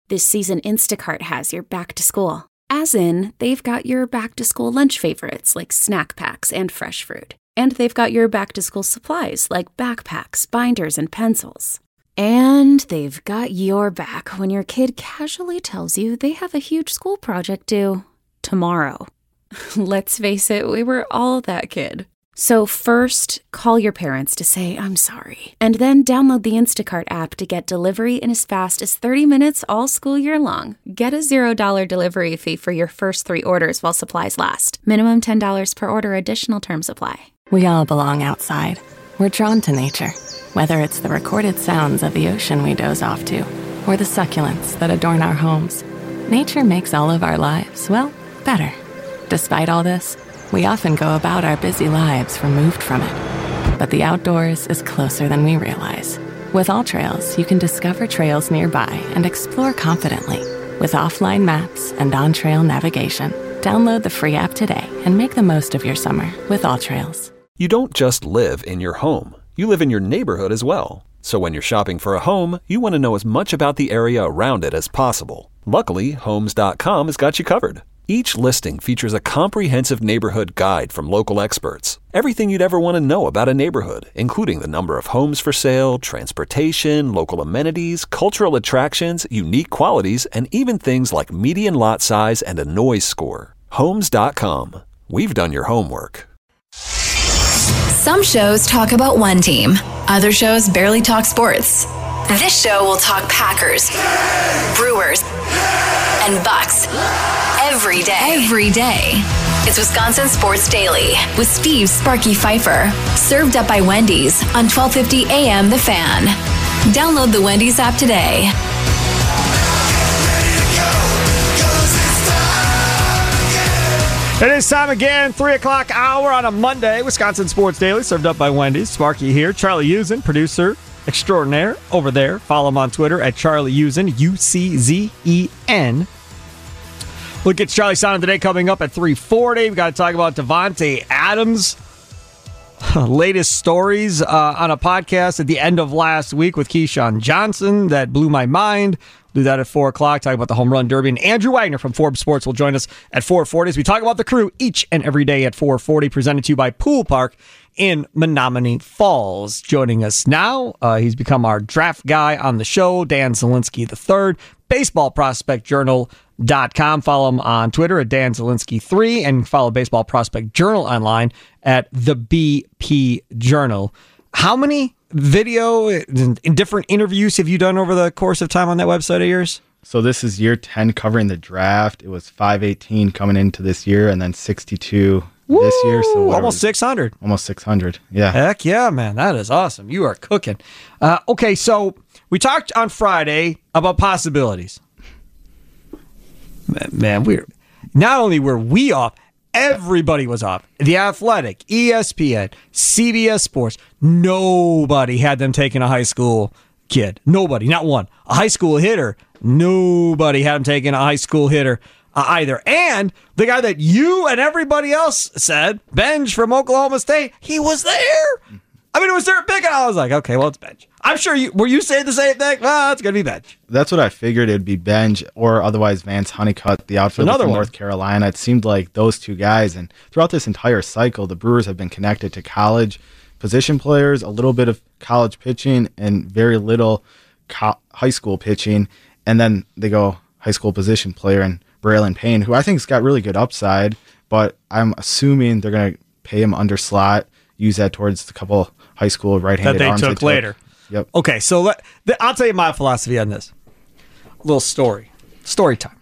This season, Instacart has your back to school. As in, they've got your back to school lunch favorites like snack packs and fresh fruit. And they've got your back to school supplies like backpacks, binders, and pencils. And they've got your back when your kid casually tells you they have a huge school project due tomorrow. Let's face it, we were all that kid. So first, call your parents to say, I'm sorry. And then download the Instacart app to get delivery in as fast as 30 minutes all school year long. Get a $0 delivery fee for your first 3 orders while supplies last. Minimum $10 per order. Additional terms apply. We all belong outside. We're drawn to nature. Whether it's the recorded sounds of the ocean we doze off to, or the succulents that adorn our homes, nature makes all of our lives, well, better. Despite all this, we often go about our busy lives removed from it. But the outdoors is closer than we realize. With AllTrails, you can discover trails nearby and explore confidently. With offline maps and on-trail navigation, download the free app today and make the most of your summer with AllTrails. You don't just live in your home. You live in your neighborhood as well. So when you're shopping for a home, you want to know as much about the area around it as possible. Luckily, Homes.com has got you covered. Each listing features a comprehensive neighborhood guide from local experts. Everything you'd ever want to know about a neighborhood, including the number of homes for sale, transportation, local amenities, cultural attractions, unique qualities, and even things like median lot size and a noise score. Homes.com. We've done your homework. Some shows talk about one team. Other shows barely talk sports. This show will talk Packers, Brewers, and Bucks. Every day. It's Wisconsin Sports Daily with Steve Sparky Pfeiffer. Served up by Wendy's on 1250 AM The Fan. Download the Wendy's app today. It is time again, 3 o'clock hour on a Monday. Wisconsin Sports Daily, served up by Wendy's. Sparky here. Charlie Usen, producer extraordinaire over there. Follow him on Twitter at Charlie Usen, UCZEN. Look at Charlie Sound today coming up at 3:40. We've got to talk about Davante Adams' latest stories on a podcast at the end of last week with Keyshawn Johnson. That blew my mind. Do that at 4 o'clock. Talk about the Home Run Derby. And Andrew Wagner from Forbes Sports will join us at 4:40 as we talk about the Crew each and every day at 4:40, presented to you by Pool Park in Menominee Falls. Joining us now, he's become our draft guy on the show, Dan Zielinski III, baseballprospectjournal.com. Follow him on Twitter at Dan Zielinski3 and follow Baseball Prospect Journal online at the BP Journal. How many video and different interviews have you done over the course of time on that website of yours? So this is year 10 covering the draft. It was 518 coming into this year and then 62 this year. So almost 600. Almost 600. Yeah. Heck yeah, man. That is awesome. You are cooking. Okay, so we talked on Friday about possibilities. Man, not only were we off, everybody was off. The Athletic, ESPN, CBS Sports, nobody had them taking a high school kid. Nobody, not one. A high school hitter, nobody had them taking a high school hitter either. And the guy that you and everybody else said, Benj from Oklahoma State, he was there. I mean, it was their pick, and I was like, okay, well, it's Benj. I'm sure were you saying the same thing? Well, it's going to be Benj. That's what I figured. It'd be Benj or otherwise Vance Honeycutt, the outfielder from North Carolina. It seemed like those two guys. And throughout this entire cycle, the Brewers have been connected to college position players, a little bit of college pitching, and very little high school pitching. And then they go high school position player and Braylon Payne, who I think has got really good upside, but I'm assuming they're going to pay him under slot, use that towards the couple high school right-handed arms that they took later. Yep. Okay, so I'll tell you my philosophy on this. A little story time.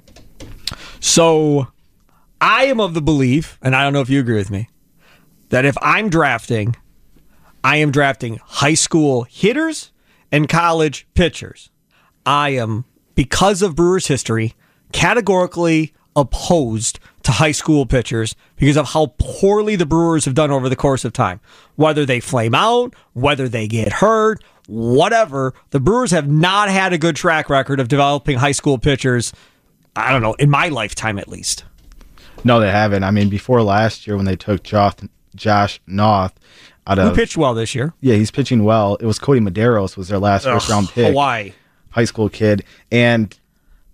So I am of the belief, and I don't know if you agree with me, that if I'm drafting, I am drafting high school hitters and college pitchers. I am, because of Brewers history, categorically opposed to high school pitchers because of how poorly the Brewers have done over the course of time. Whether they flame out, whether they get hurt, whatever, the Brewers have not had a good track record of developing high school pitchers, I don't know, in my lifetime at least. No, they haven't. I mean, before last year when they took Josh Noth out of... Who pitched well this year? Yeah, he's pitching well. It was Cody Medeiros was their last first-round pick. Hawaii. High school kid. And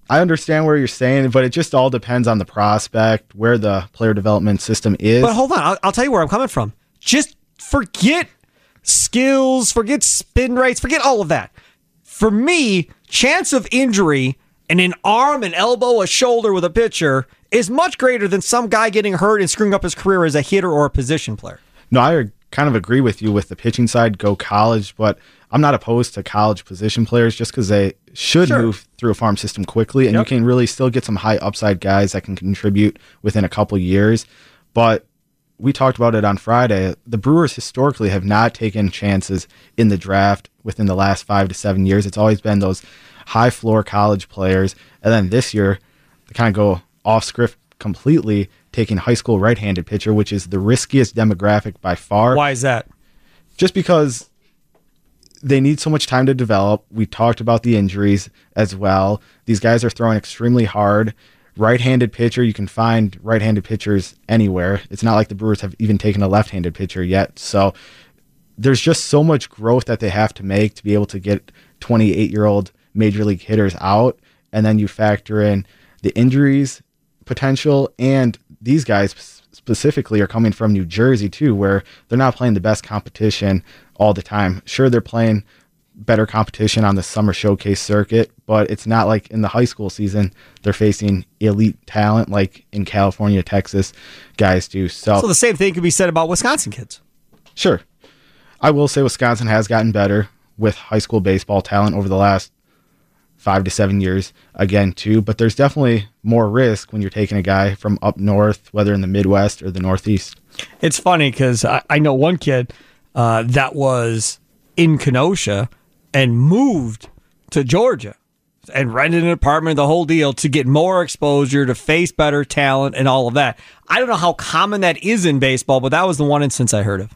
I understand where you're saying, but it just all depends on the prospect, where the player development system is. But hold on, I'll tell you where I'm coming from. Just forget skills, forget spin rates, forget all of that. For me, chance of injury in an arm, an elbow, a shoulder with a pitcher is much greater than some guy getting hurt and screwing up his career as a hitter or a position player. No, I kind of agree with you with the pitching side, go college, but I'm not opposed to college position players just because they should move through a farm system quickly, and you can really still get some high upside guys that can contribute within a couple years. But we talked about it on Friday. The Brewers historically have not taken chances in the draft within the last 5 to 7 years. It's always been those high floor college players. And then this year, they kind of go off script completely, taking high school right-handed pitcher, which is the riskiest demographic by far. Why is that? Just because they need so much time to develop. We talked about the injuries as well. These guys are throwing extremely hard. Right-handed pitcher, you can find right-handed pitchers anywhere. It's not like the Brewers have even taken a left-handed pitcher yet. So there's just so much growth that they have to make to be able to get 28-year-old major league hitters out. And then you factor in the injuries potential, and these guys specifically are coming from New Jersey too, where they're not playing the best competition all the time. Sure, they're playing better competition on the summer showcase circuit, but it's not like in the high school season they're facing elite talent like in California, Texas guys do. So the same thing could be said about Wisconsin kids. Sure. I will say Wisconsin has gotten better with high school baseball talent over the last 5 to 7 years again too, but there's definitely more risk when you're taking a guy from up north, whether in the Midwest or the Northeast. It's funny because I know one kid that was in Kenosha and moved to Georgia and rented an apartment, the whole deal, to get more exposure, to face better talent and all of that. I don't know how common that is in baseball, but that was the one instance I heard of.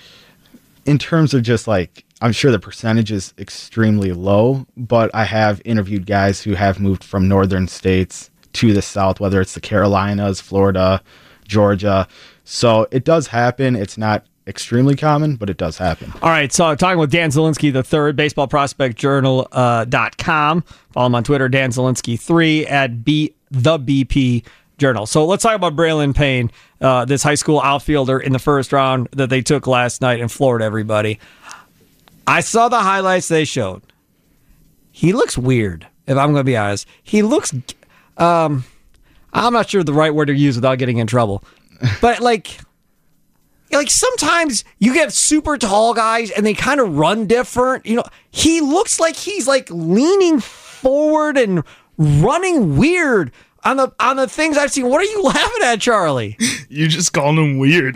In terms of just like, I'm sure the percentage is extremely low, but I have interviewed guys who have moved from northern states to the south, whether it's the Carolinas, Florida, Georgia. So it does happen. It's not extremely common, but it does happen. All right, so talking with Dan Zielinski III, baseballprospectjournal.com. Follow him on Twitter, Dan Zielinski 3 at the BP Journal. So let's talk about Braylon Payne, this high school outfielder in the first round that they took last night in Florida, everybody. I saw the highlights they showed. He looks weird, if I'm going to be honest. He looks, I'm not sure the right word to use without getting in trouble. But like sometimes you get super tall guys and they kind of run different. You know, he looks like he's like leaning forward and running weird on the things I've seen. What are you laughing at, Charlie? You just called him weird.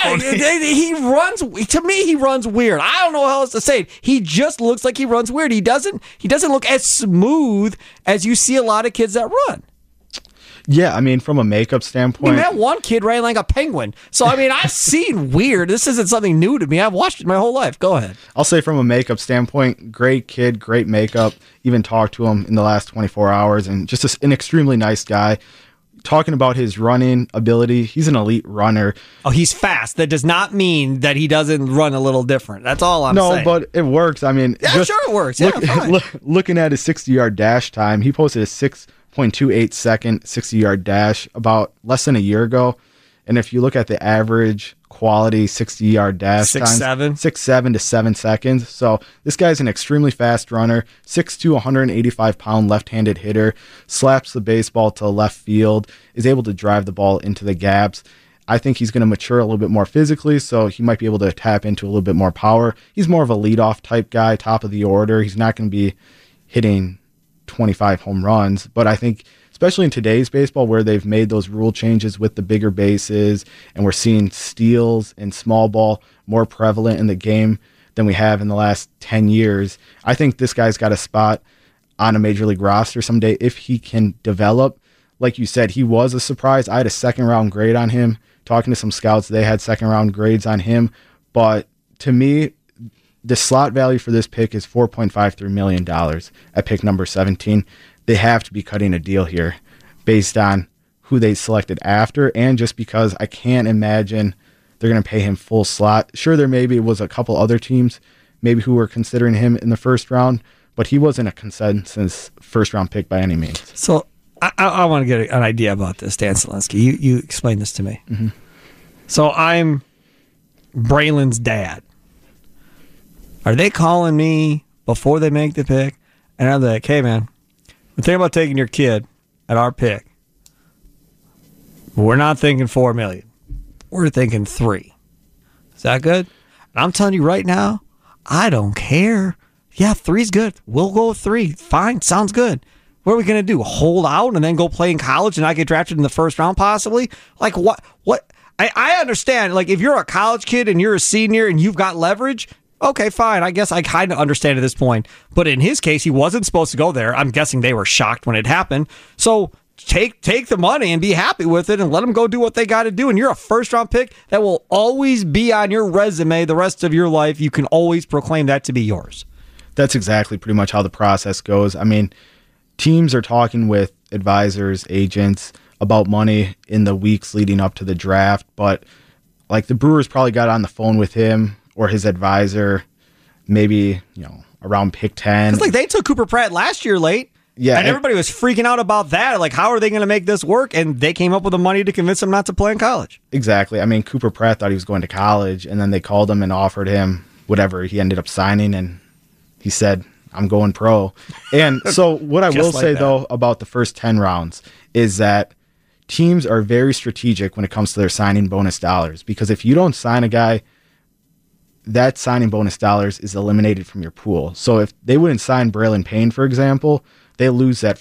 He runs. To me, he runs weird. I don't know how else to say it. He just looks like he runs weird. He doesn't look as smooth as you see a lot of kids that run. Yeah, I mean, from a makeup standpoint. that one kid ran like a penguin. So, I mean, I've seen weird. This isn't something new to me. I've watched it my whole life. Go ahead. I'll say from a makeup standpoint, great kid, great makeup. Even talked to him in the last 24 hours, and just an extremely nice guy. Talking about his running ability, he's an elite runner. Oh, he's fast. That does not mean that he doesn't run a little different. That's all I'm saying. No, but it works. I mean, yeah, sure it works. Yeah, looking at his 60-yard dash time, he posted a 6.28 second 60-yard dash about less than a year ago. And if you look at the average quality 60-yard dash time, 6.7 to 7 seconds. So this guy's an extremely fast runner, 6'2", 185-pound left-handed hitter, slaps the baseball to left field, is able to drive the ball into the gaps. I think he's going to mature a little bit more physically, so he might be able to tap into a little bit more power. He's more of a leadoff type guy, top of the order. He's not going to be hitting 25 home runs, but I think especially in today's baseball where they've made those rule changes with the bigger bases and we're seeing steals and small ball more prevalent in the game than we have in the last 10 years, I think this guy's got a spot on a major league roster someday if he can develop. Like you said, he was a surprise. I had a second round grade on him. Talking to some scouts, they had second round grades on him, but to me, the slot value for this pick is $4.53 million at pick number 17. They have to be cutting a deal here based on who they selected after, and just because I can't imagine they're going to pay him full slot. Sure, there maybe was a couple other teams maybe who were considering him in the first round, but he wasn't a consensus first-round pick by any means. So I want to get an idea about this, Dan Selinsky. You explain this to me. Mm-hmm. So I'm Braylon's dad. Are they calling me before they make the pick? And I'm like, hey, man, we're thinking about taking your kid at our pick. But we're not thinking $4 million. We're thinking $3 million. Is that good? And I'm telling you right now, I don't care. Yeah, 3's good. We'll go with 3. Fine, sounds good. What are we going to do? Hold out and then go play in college and not get drafted in the first round possibly? Like what? I understand. Like if you're a college kid and you're a senior and you've got leverage, okay, fine. I guess I kind of understand at this point. But in his case, he wasn't supposed to go there. I'm guessing they were shocked when it happened. So take the money and be happy with it and let them go do what they got to do. And you're a first-round pick that will always be on your resume the rest of your life. You can always proclaim that to be yours. That's exactly pretty much how the process goes. I mean, teams are talking with advisors, agents about money in the weeks leading up to the draft, but like the Brewers probably got on the phone with him or his advisor maybe, around pick 10. It's like they took Cooper Pratt last year late. Yeah. And everybody was freaking out about that. Like, how are they going to make this work? And they came up with the money to convince him not to play in college. Exactly. I mean, Cooper Pratt thought he was going to college, and then they called him and offered him whatever he ended up signing, and he said, I'm going pro. And so what I will say, though, about the first 10 rounds is that teams are very strategic when it comes to their signing bonus dollars, because if you don't sign a guy, that signing bonus dollars is eliminated from your pool. So if they wouldn't sign Braylon Payne, for example, they lose that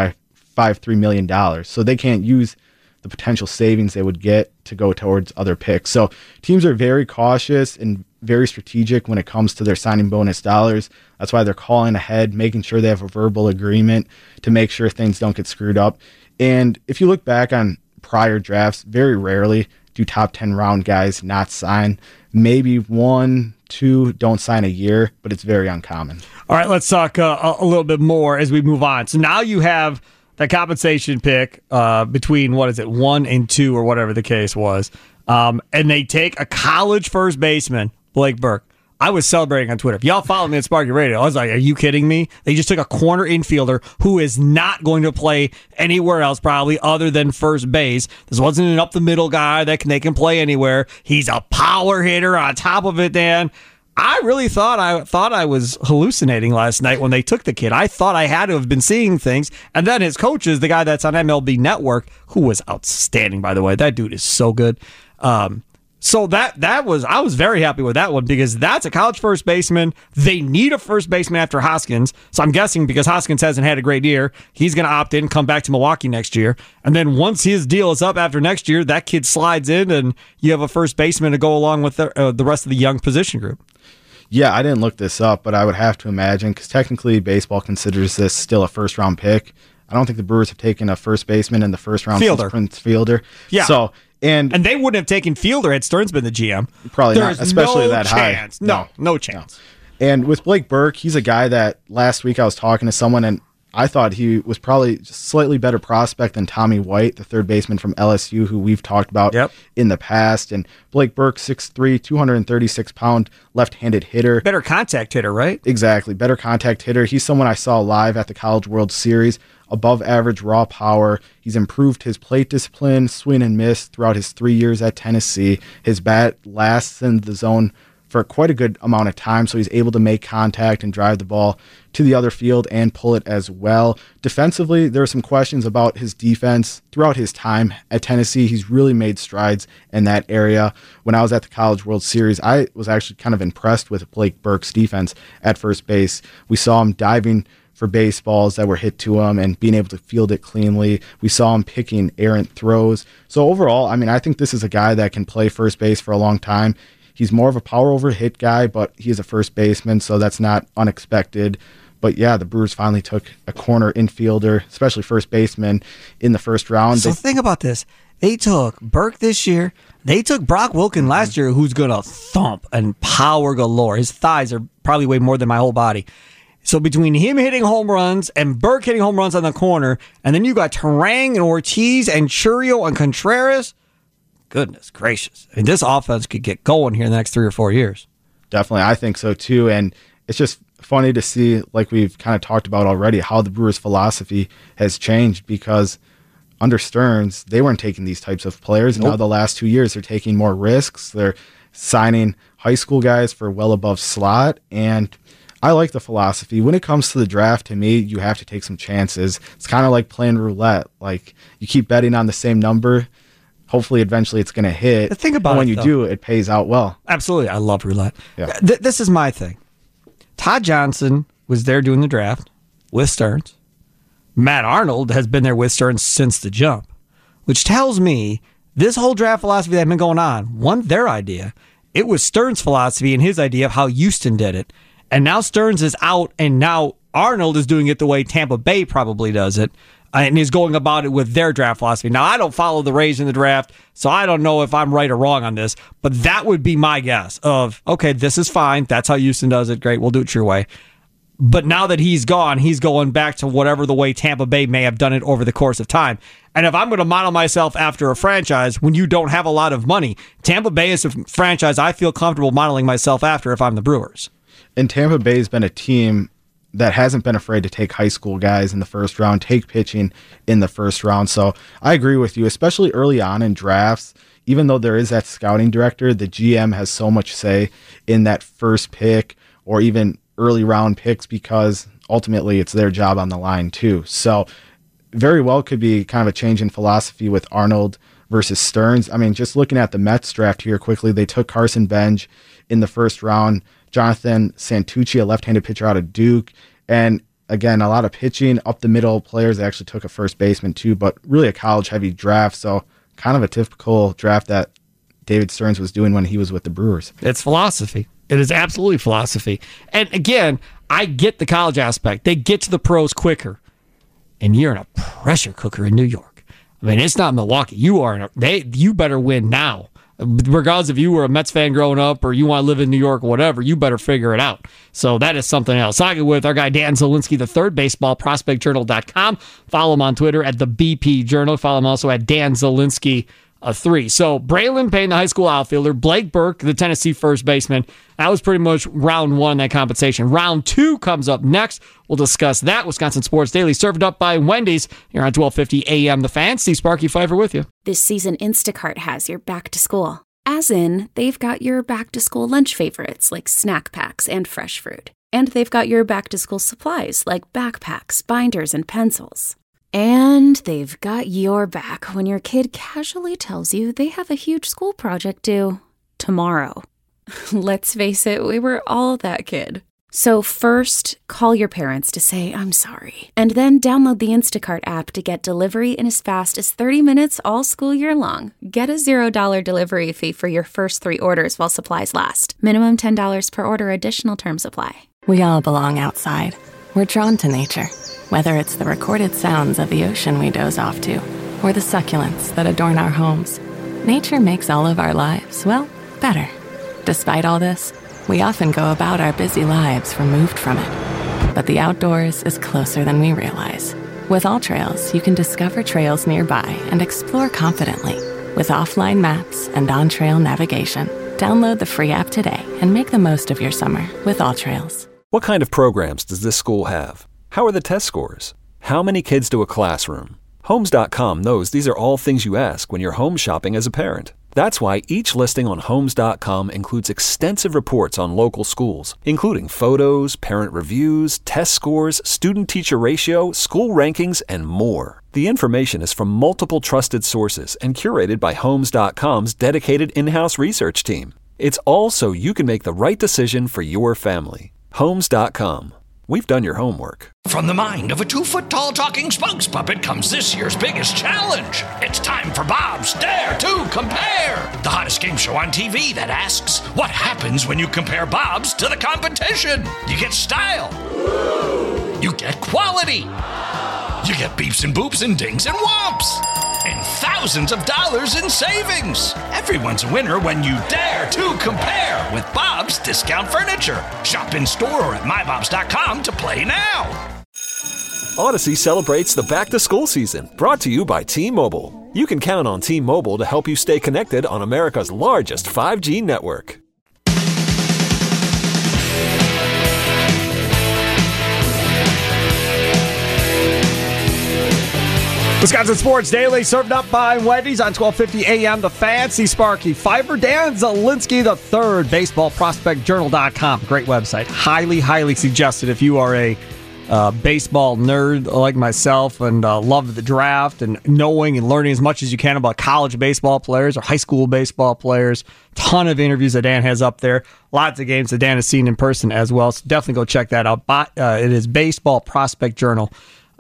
$4.53 million. So they can't use the potential savings they would get to go towards other picks. So teams are very cautious and very strategic when it comes to their signing bonus dollars. That's why they're calling ahead, making sure they have a verbal agreement to make sure things don't get screwed up. And if you look back on prior drafts, very rarely do top 10 round guys not sign. Maybe 1, 2 don't sign a year, but it's very uncommon. All right, let's talk a little bit more as we move on. So now you have the compensation pick between, 1 and 2 or whatever the case was. And they take a college first baseman, Blake Burke. I was celebrating on Twitter. If y'all follow me at Sparky Radio, I was like, are you kidding me? They just took a corner infielder who is not going to play anywhere else probably other than first base. This wasn't an up-the-middle guy that they can play anywhere. He's a power hitter on top of it, Dan. I really thought I was hallucinating last night when they took the kid. I thought I had to have been seeing things. And then his coach is the guy that's on MLB Network, who was outstanding, by the way. That dude is so good. So I was very happy with that one because that's a college first baseman. They need a first baseman after Hoskins. So I'm guessing because Hoskins hasn't had a great year, he's going to opt in, come back to Milwaukee next year. And then once his deal is up after next year, that kid slides in and you have a first baseman to go along with the rest of the young position group. Yeah, I didn't look this up, but I would have to imagine because technically baseball considers this still a first round pick. I don't think the Brewers have taken a first baseman in the first round since Prince Fielder. Yeah. So, and they wouldn't have taken Fielder had Stearns been the GM. Probably not, especially that high. No chance. No. And with Blake Burke, he's a guy that last week I was talking to someone and I thought he was probably just slightly better prospect than Tommy White, the third baseman from LSU, who we've talked about in the past. And Blake Burke, 6'3", 236-pound left-handed hitter. Better contact hitter, right? Exactly. Better contact hitter. He's someone I saw live at the College World Series. Above average raw power. He's improved his plate discipline, swing and miss throughout his 3 years at Tennessee. His bat lasts in the zone for quite a good amount of time, so he's able to make contact and drive the ball to the other field and pull it as well. Defensively, there are some questions about his defense. Throughout his time at Tennessee, he's really made strides in that area. When I was at the College World Series, I was actually kind of impressed with Blake Burke's defense at first base. We saw him diving for baseballs that were hit to him and being able to field it cleanly. We saw him picking errant throws. So overall, I mean, I think this is a guy that can play first base for a long time. He's more of a power over hit guy, but he's a first baseman, so that's not unexpected. But yeah, the Brewers finally took a corner infielder, especially first baseman, in the first round. So think about this. They took Burke this year. They took Brock Wilken last year, who's going to thump and power galore. His thighs are probably way more than my whole body. So between him hitting home runs and Burke hitting home runs on the corner, and then you got Terang and Ortiz and Churio and Contreras, goodness gracious. I mean, this offense could get going here in the next 3 or 4 years. Definitely. I think so too. And it's just funny to see, like we've kind of talked about already, how the Brewers' philosophy has changed, because under Stearns, they weren't taking these types of players. And now the last 2 years, they're taking more risks. They're signing high school guys for well above slot. And I like the philosophy. When it comes to the draft, to me, you have to take some chances. It's kind of like playing roulette. Like, you keep betting on the same number. Hopefully, eventually, it's going to hit. The thing about when you do, it pays out well. Absolutely. I love roulette. Yeah. This is my thing. Todd Johnson was there doing the draft with Stearns. Matt Arnold has been there with Stearns since the jump, which tells me this whole draft philosophy that's been going on wasn't their idea. It was Stearns' philosophy and his idea of how Houston did it. And now Stearns is out, and now Arnold is doing it the way Tampa Bay probably does it, and is going about it with their draft philosophy. Now, I don't follow the Rays in the draft, so I don't know if I'm right or wrong on this, but that would be my guess of, okay, this is fine. That's how Houston does it. Great, we'll do it your way. But now that he's gone, he's going back to whatever the way Tampa Bay may have done it over the course of time. And if I'm going to model myself after a franchise when you don't have a lot of money, Tampa Bay is a franchise I feel comfortable modeling myself after if I'm the Brewers. And Tampa Bay has been a team that hasn't been afraid to take high school guys in the first round, take pitching in the first round. So I agree with you, especially early on in drafts. Even though there is that scouting director, the GM has so much say in that first pick or even early round picks, because ultimately it's their job on the line too. So very well could be kind of a change in philosophy with Arnold versus Stearns. I mean, just looking at the Mets draft here quickly, they took Carson Bench in the first round, Jonathan Santucci, a left-handed pitcher out of Duke, and again, a lot of pitching up the middle players. They actually took a first baseman too, but really a college-heavy draft. So kind of a typical draft that David Stearns was doing when he was with the Brewers. It's philosophy. It is absolutely philosophy. And again, I get the college aspect. They get to the pros quicker. And you're in a pressure cooker in New York. I mean, it's not Milwaukee. You better win now. Regardless if you were a Mets fan growing up or you want to live in New York or whatever, you better figure it out. So that is something else. Talking with our guy Dan Zielinski III, baseballprospectjournal.com. Follow him on Twitter at the BP Journal. Follow him also at Dan Zielinski 3. So Braylon Payne, the high school outfielder, Blake Burke, the Tennessee first baseman. That was pretty much round one, that compensation. Round 2 comes up next. We'll discuss that. Wisconsin Sports Daily, served up by Wendy's here on 1250 AM The Fan. Steve Sparky Pfeiffer with you. This season, Instacart has your back to school. As in, they've got your back to school lunch favorites like snack packs and fresh fruit. And they've got your back to school supplies like backpacks, binders, and pencils. And they've got your back when your kid casually tells you they have a huge school project due tomorrow. Let's face it, we were all that kid. So first, call your parents to say, I'm sorry. And then download the Instacart app to get delivery in as fast as 30 minutes all school year long. Get a $0 delivery fee for your first 3 orders while supplies last. Minimum $10 per order. Additional terms apply. We all belong outside. We're drawn to nature. Whether it's the recorded sounds of the ocean we doze off to, or the succulents that adorn our homes, nature makes all of our lives, well, better. Despite all this, we often go about our busy lives removed from it. But the outdoors is closer than we realize. With AllTrails, you can discover trails nearby and explore confidently. With offline maps and on-trail navigation, download the free app today and make the most of your summer with AllTrails. What kind of programs does this school have? How are the test scores? How many kids do a classroom? Homes.com knows these are all things you ask when you're home shopping as a parent. That's why each listing on Homes.com includes extensive reports on local schools, including photos, parent reviews, test scores, student-teacher ratio, school rankings, and more. The information is from multiple trusted sources and curated by Homes.com's dedicated in-house research team. It's all so you can make the right decision for your family. Homes.com. We've done your homework. From the mind of a 2-foot-tall talking spokes puppet comes this year's biggest challenge. It's time for Bob's Dare to Compare, the hottest game show on TV that asks, what happens when you compare Bob's to the competition? You get style. You get quality. You get beeps and boops and dings and whomps. And thousands of dollars in savings. Everyone's a winner when you dare to compare with Bob's Discount Furniture. Shop in store or at mybobs.com to play now. Odyssey celebrates the back-to-school season, brought to you by T-Mobile. You can count on T-Mobile to help you stay connected on America's largest 5G network. Wisconsin Sports Daily, served up by Wendy's on 1250 AM. The Fancy Sparky Fifer. Dan Zielinski III, baseballprospectjournal.com. Great website. Highly, highly suggested if you are a baseball nerd like myself and love the draft and knowing and learning as much as you can about college baseball players or high school baseball players. Ton of interviews that Dan has up there. Lots of games that Dan has seen in person as well. So definitely go check that out. It is baseballprospectjournal.com.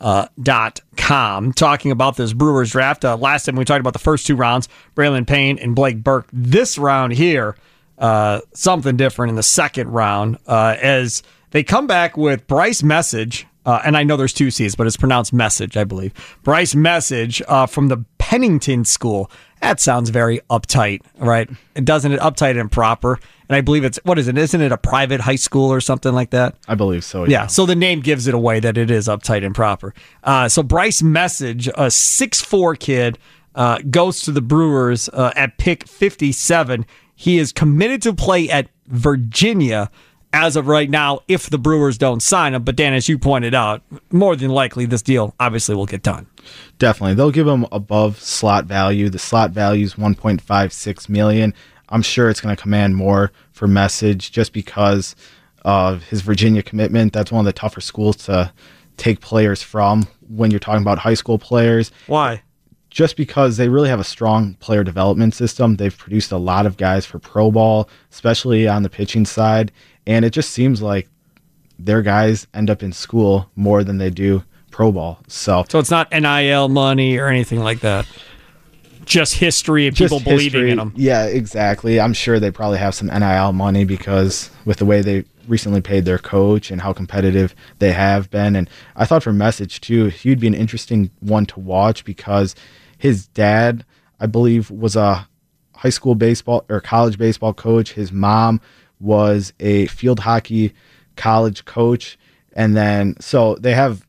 Talking about this Brewers draft. Last time we talked about the first two rounds, Braylon Payne and Blake Burke. This round here, something different in the second round, as they come back with Bryce Message, and I know there's two C's, but it's pronounced Message, I believe. Bryce Message from the Pennington School. That sounds very uptight, right? Doesn't it? Uptight and proper. And I believe it's, what is it? Isn't it a private high school or something like that? I believe so, yeah. So the name gives it away that it is uptight and proper. So Bryce Message, a 6'4" kid, goes to the Brewers at pick 57. He is committed to play at Virginia as of right now if the Brewers don't sign him. But Dan, as you pointed out, more than likely this deal obviously will get done. Definitely. They'll give him above slot value. The slot value is $1.56 million. I'm sure it's going to command more for Message just because of his Virginia commitment. That's one of the tougher schools to take players from when you're talking about high school players. Why? Just because they really have a strong player development system. They've produced a lot of guys for pro ball, especially on the pitching side. And it just seems like their guys end up in school more than they do pro ball. So it's not NIL money or anything like that. Just history and people believing in them. Yeah, exactly. I'm sure they probably have some NIL money because with the way they recently paid their coach and how competitive they have been. And I thought for Message, too, he'd be an interesting one to watch because his dad, I believe, was a high school baseball or college baseball coach. His mom was a field hockey college coach. And then, so they have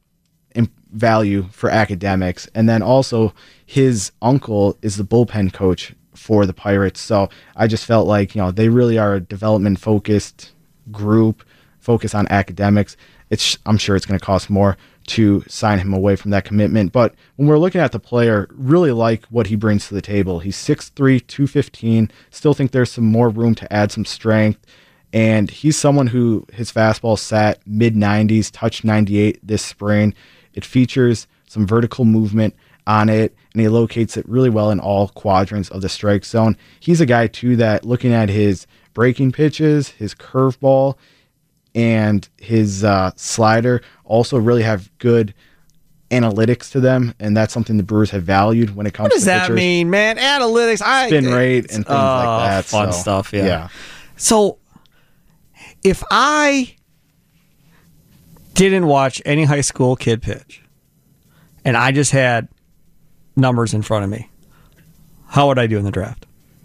value for academics. And then also his uncle is the bullpen coach for the Pirates. So I just felt like, they really are a development focused group, focus on academics. I'm sure it's going to cost more to sign him away from that commitment. But when we're looking at the player, really like what he brings to the table. He's 6'3", 215. Still think there's some more room to add some strength. And he's someone who his fastball sat mid-90s, touched 98 this spring. It features some vertical movement on it, and he locates it really well in all quadrants of the strike zone. He's a guy, too, that looking at his breaking pitches, his curveball, and his slider also really have good analytics to them, and that's something the Brewers have valued when it comes to pitchers. What does that mean, man? Analytics? Spin rate and things like that. Fun stuff, yeah. So if I didn't watch any high school kid pitch, and I just had numbers in front of me, how would I do in the draft?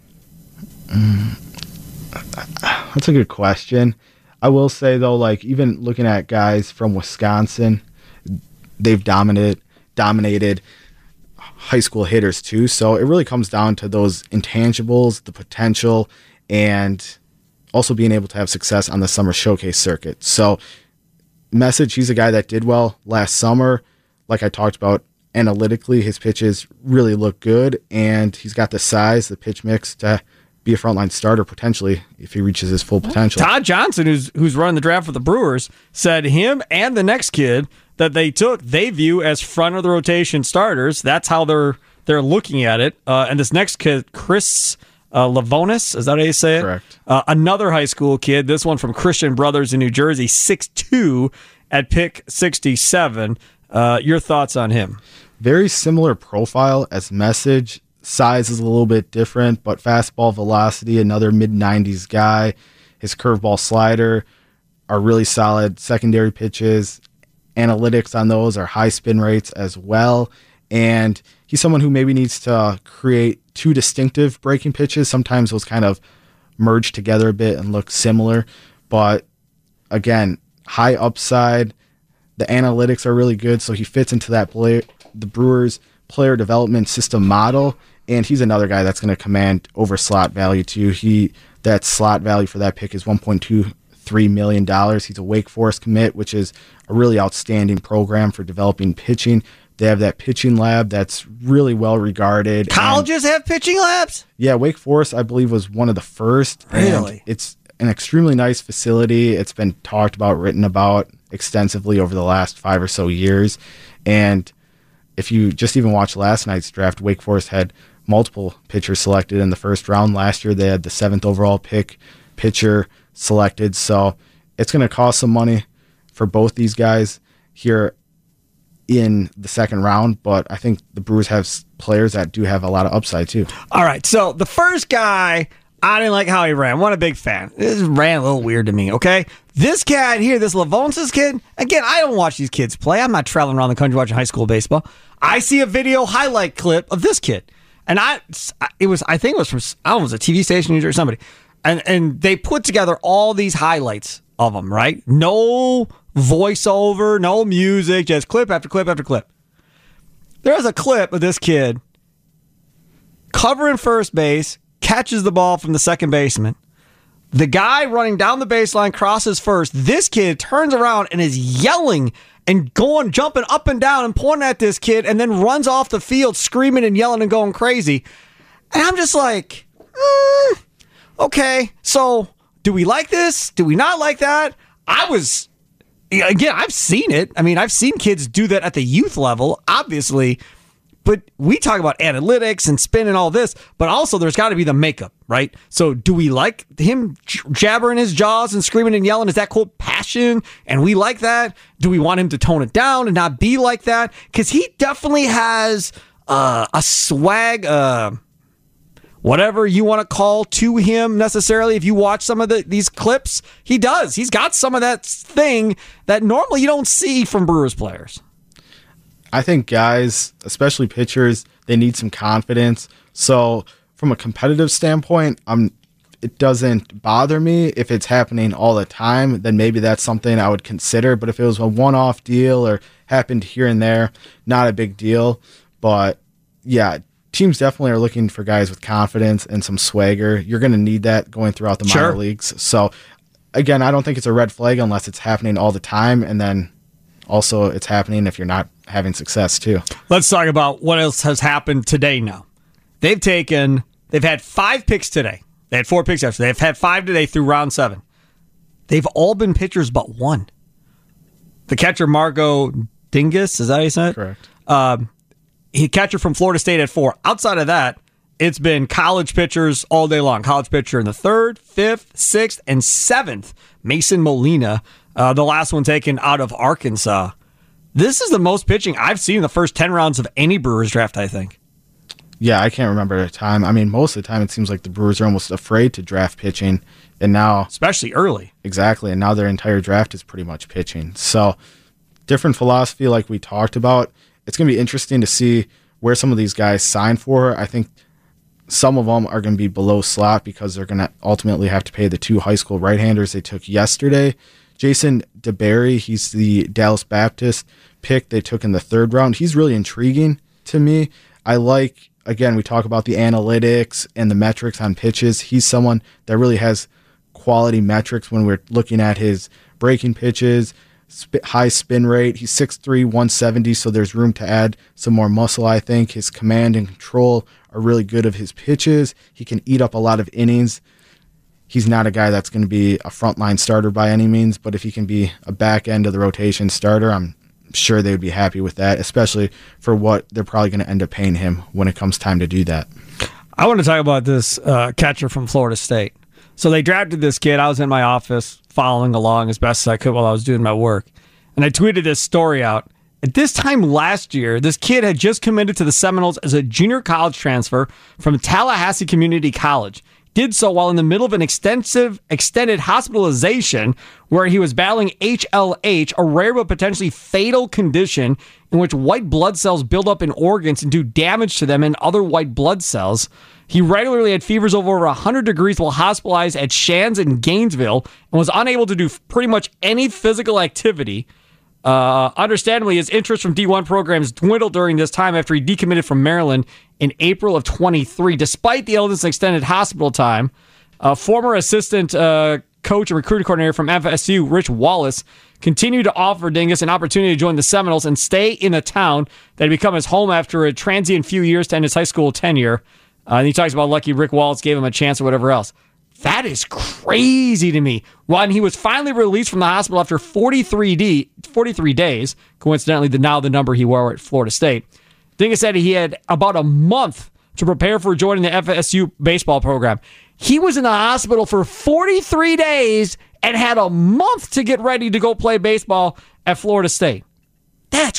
That's a good question. I will say, though, like even looking at guys from Wisconsin, they've dominated high school hitters, too. So it really comes down to those intangibles, the potential, and also being able to have success on the summer showcase circuit. So Message, he's a guy that did well last summer. Like I talked about, analytically, his pitches really look good, and he's got the size, the pitch mix to be a frontline starter potentially if he reaches his full potential. Todd Johnson, who's running the draft for the Brewers, said him and the next kid that they took, they view as front of the rotation starters. That's how they're looking at it. And this next kid, Chris Lavonis, is that how you say it? Correct. Another high school kid, this one from Christian Brothers in New Jersey, 6'2", at pick 67. Your thoughts on him? Very similar profile as Message. Size is a little bit different, but fastball velocity, another mid-90s guy. His curveball slider are really solid. Secondary pitches, analytics on those are high spin rates as well. And he's someone who maybe needs to create two distinctive breaking pitches. Sometimes those kind of merge together a bit and look similar. But again, high upside. The analytics are really good, so he fits into that the Brewers player development system model. And he's another guy that's going to command over slot value too. That slot value for that pick is $1.23 million. He's a Wake Forest commit, which is a really outstanding program for developing pitching They have that pitching lab that's really well regarded. Colleges have pitching labs? Yeah, Wake Forest, I believe, was one of the first. Really? It's an extremely nice facility. It's been talked about, written about extensively over the last 5 or so years. And if you just even watch last night's draft, Wake Forest had multiple pitchers selected in the first round. Last year, they had the 7th overall pitcher selected. So it's going to cost some money for both these guys here in the second round, but I think the Brewers have players that do have a lot of upside too. All right, so the first guy, I didn't like how he ran. Wasn't a big fan. This ran a little weird to me, okay? This cat here, this Lavonsis kid, again, I don't watch these kids play. I'm not traveling around the country watching high school baseball. I see a video highlight clip of this kid, and I think it was from, I don't know, it was a TV station or somebody, and they put together all these highlights of him, right? No voiceover, no music, just clip after clip after clip. There's a clip of this kid covering first base, catches the ball from the second baseman. The guy running down the baseline crosses first. This kid turns around and is yelling and jumping up and down and pointing at this kid, and then runs off the field screaming and yelling and going crazy. And I'm just like, okay, so do we like this? Do we not like that? Again, I've seen it. I mean, I've seen kids do that at the youth level, obviously. But we talk about analytics and spin and all this, but also there's got to be the makeup, right? So do we like him jabbering his jaws and screaming and yelling? Is that called passion? And we like that? Do we want him to tone it down and not be like that? Because he definitely has a swag, whatever you want to call to him necessarily. If you watch some of these clips, he does. He's got some of that thing that normally you don't see from Brewers players. I think guys, especially pitchers, they need some confidence. So from a competitive standpoint, it doesn't bother me. If it's happening all the time, then maybe that's something I would consider. But if it was a one-off deal or happened here and there, not a big deal. But yeah, teams definitely are looking for guys with confidence and some swagger. You're going to need that going throughout the minor leagues. So again, I don't think it's a red flag unless it's happening all the time. And then also it's happening if you're not having success too. Let's talk about what else has happened today now. They've had 5 picks today. They had 4 picks yesterday. They've had 5 today through round 7. They've all been pitchers but one. The catcher, Marco Dingus, is that how you say it? Correct. He catcher from Florida State at 4. Outside of that, it's been college pitchers all day long. College pitcher in the 3rd, 5th, 6th, and 7th. Mason Molina, the last one taken out of Arkansas. This is the most pitching I've seen in the first 10 rounds of any Brewers draft, I think. Yeah, I can't remember a time. I mean, most of the time it seems like the Brewers are almost afraid to draft pitching. And now... especially early. Exactly. And now their entire draft is pretty much pitching. So, different philosophy like we talked about. It's going to be interesting to see where some of these guys sign for. I think some of them are going to be below slot because they're going to ultimately have to pay the 2 high school right-handers they took yesterday. Jason DeBerry, he's the Dallas Baptist pick they took in the 3rd round. He's really intriguing to me. I like, again, we talk about the analytics and the metrics on pitches. He's someone that really has quality metrics when we're looking at his breaking pitches, high spin rate. He's 6'3", 170, so there's room to add some more muscle, I think. His command and control are really good of his pitches. He can eat up a lot of innings. He's not a guy that's going to be a frontline starter by any means, but if he can be a back end of the rotation starter, I'm sure they would be happy with that, especially for what they're probably going to end up paying him when it comes time to do that. I want to talk about this catcher from Florida State. So they drafted this kid. I was in my office following along as best as I could while I was doing my work. And I tweeted this story out. At this time last year, this kid had just committed to the Seminoles as a junior college transfer from Tallahassee Community College. Did so while in the middle of an extended hospitalization where he was battling HLH, a rare but potentially fatal condition in which white blood cells build up in organs and do damage to them and other white blood cells. He regularly had fevers over 100 degrees while hospitalized at Shands in Gainesville and was unable to do pretty much any physical activity. Understandably, his interest from D1 programs dwindled during this time after he decommitted from Maryland in April of 23. Despite the illness and extended hospital time, former assistant coach and recruiting coordinator from FSU, Rich Wallace, continued to offer Dingus an opportunity to join the Seminoles and stay in the town that had become his home after a transient few years to end his high school tenure. And he talks about lucky Rick Wallace gave him a chance or whatever else. That is crazy to me. When he was finally released from the hospital after 43 days, coincidentally now the number he wore at Florida State, Dingus said he had about a month to prepare for joining the FSU baseball program. He was in the hospital for 43 days and had a month to get ready to go play baseball at Florida State. That's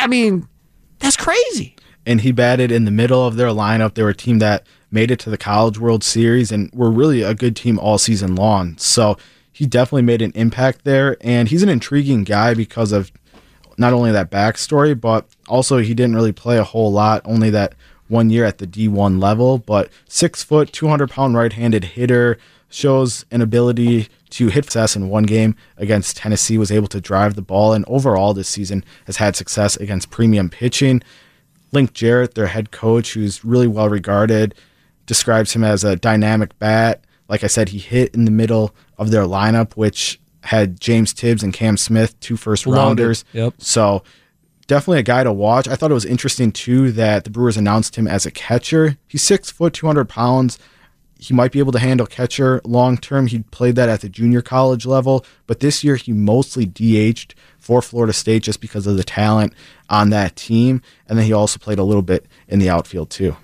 crazy. And he batted in the middle of their lineup. They were a team that made it to the College World Series and were really a good team all season long. So he definitely made an impact there. And he's an intriguing guy because of not only that backstory, but also he didn't really play a whole lot, only that 1 year at the D1 level. But 6 foot, 200-pound right-handed hitter, shows an ability to hit success in one game against Tennessee, was able to drive the ball, and overall this season has had success against premium pitching. Link Jarrett, their head coach, who's really well regarded, describes him as a dynamic bat. Like I said, he hit in the middle of their lineup, which had James Tibbs and Cam Smith, 2 first-rounders. Yep. So definitely a guy to watch. I thought it was interesting, too, that the Brewers announced him as a catcher. He's 6 foot, 200 pounds. He might be able to handle catcher long-term. He played that at the junior college level, but this year he mostly DH'd for Florida State just because of the talent on that team, and then he also played a little bit in the outfield too.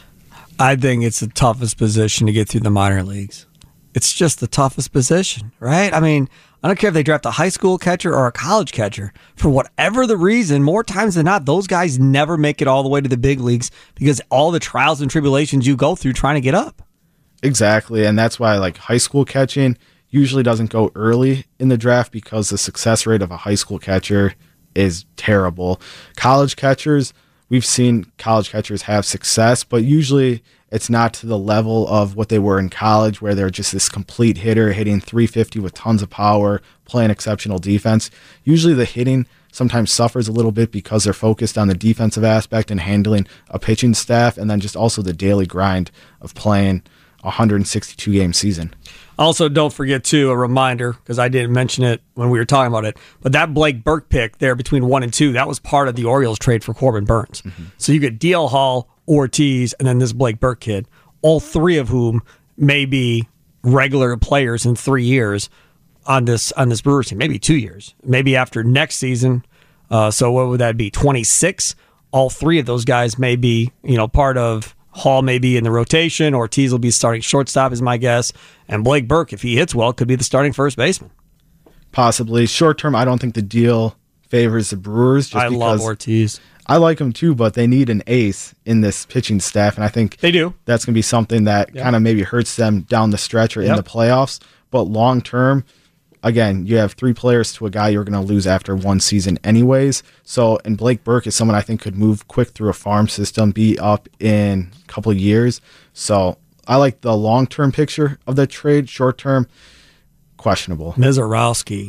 I think it's the toughest position to get through the minor leagues. It's just the toughest position, right? I mean, I don't care if they draft a high school catcher or a college catcher. For whatever the reason, more times than not, those guys never make it all the way to the big leagues because all the trials and tribulations you go through trying to get up. Exactly, and that's why high school catching usually doesn't go early in the draft because the success rate of a high school catcher is terrible. College catchers, we've seen college catchers have success, but usually it's not to the level of what they were in college where they're just this complete hitter hitting 350 with tons of power, playing exceptional defense. Usually the hitting sometimes suffers a little bit because they're focused on the defensive aspect and handling a pitching staff, and then just also the daily grind of playing 162-game season. Also, don't forget, too, a reminder, because I didn't mention it when we were talking about it, but that Blake Burke pick there between 1 and 2, that was part of the Orioles trade for Corbin Burns. Mm-hmm. So you get DL Hall, Ortiz, and then this Blake Burke kid, all three of whom may be regular players in 3 years on this Brewers team, maybe 2 years, maybe after next season. So what would that be, 26? All three of those guys may be part of Hall may be in the rotation. Ortiz will be starting shortstop, is my guess. And Blake Burke, if he hits well, could be the starting first baseman. Possibly. Short term, I don't think the deal favors the Brewers. Just I love Ortiz. I like him too, but they need an ace in this pitching staff, and I think they do. That's going to be something that kind of maybe hurts them down the stretch or in the playoffs. But long term, again, you have 3 players to a guy you're going to lose after 1 season anyways. So, and Blake Burke is someone I think could move quick through a farm system, be up in a couple of years. So I like the long-term picture of the trade. Short-term, questionable. Mizorowski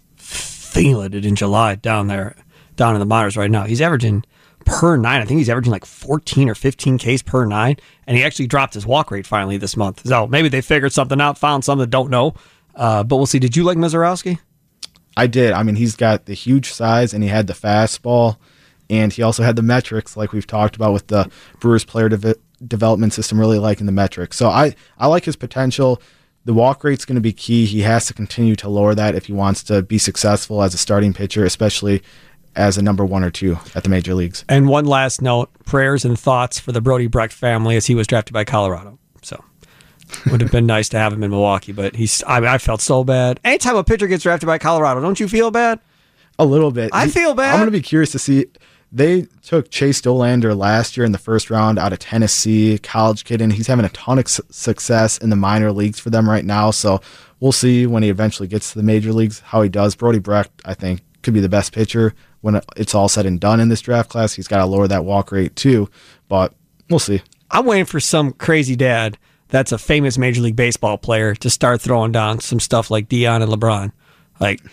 feeling it in July down in the minors right now. He's averaging per 9. I think he's averaging 14 or 15 Ks per 9, and he actually dropped his walk rate finally this month. So maybe they figured something out, found something that don't know. But we'll see. Did you like Mizorowski? I did. I mean, he's got the huge size, and he had the fastball, and he also had the metrics, like we've talked about with the Brewers player development system, really liking the metrics. So I like his potential. The walk rate's going to be key. He has to continue to lower that if he wants to be successful as a starting pitcher, especially as a number 1 or 2 at the major leagues. And one last note, prayers and thoughts for the Brody Brecht family as he was drafted by Colorado. So would have been nice to have him in Milwaukee, but I felt so bad. Anytime a pitcher gets drafted by Colorado, don't you feel bad? A little bit. I feel bad. I'm going to be curious to see. They took Chase Dollander last year in the first round out of Tennessee, college kid, and he's having a ton of success in the minor leagues for them right now. So we'll see when he eventually gets to the major leagues how he does. Brody Brecht, I think, could be the best pitcher when it's all said and done in this draft class. He's got to lower that walk rate too, but we'll see. I'm waiting for some crazy dad that's a famous Major League Baseball player to start throwing down some stuff like Deion and LeBron.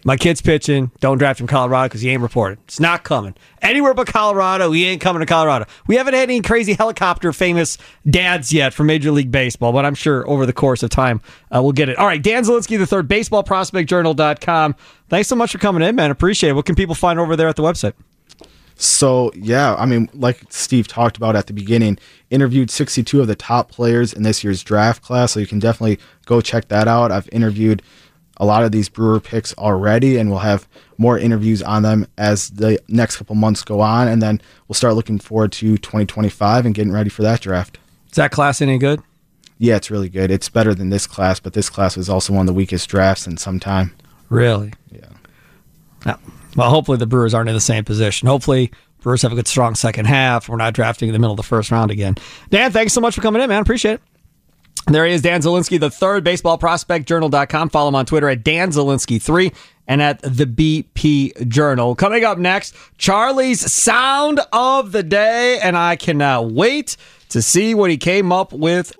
My kid's pitching. Don't draft him in Colorado because he ain't reported. It's not coming. Anywhere but Colorado, he ain't coming to Colorado. We haven't had any crazy helicopter famous dads yet from Major League Baseball, but I'm sure over the course of time we'll get it. All right, Dan Zielinski III, baseballprospectjournal.com. Thanks so much for coming in, man. Appreciate it. What can people find over there at the website? So, yeah, I mean, like Steve talked about at the beginning, interviewed 62 of the top players in this year's draft class, so you can definitely go check that out. I've interviewed a lot of these Brewer picks already, and we'll have more interviews on them as the next couple months go on, and then we'll start looking forward to 2025 and getting ready for that draft. Is that class any good? Yeah, it's really good. It's better than this class, but this class was also one of the weakest drafts in some time. Really? Yeah. No. Well, hopefully the Brewers aren't in the same position. Hopefully Brewers have a good, strong second half. We're not drafting in the middle of the first round again. Dan, thanks so much for coming in, man. Appreciate it. There he is, Dan Zielinski III, baseballprospectjournal.com. Follow him on Twitter at Dan Zielinski3 and at the BP Journal. Coming up next, Charlie's Sound of the Day, and I cannot wait to see what he came up with.